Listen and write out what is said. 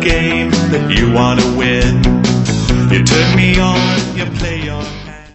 game that you want to win. You turn me on, you play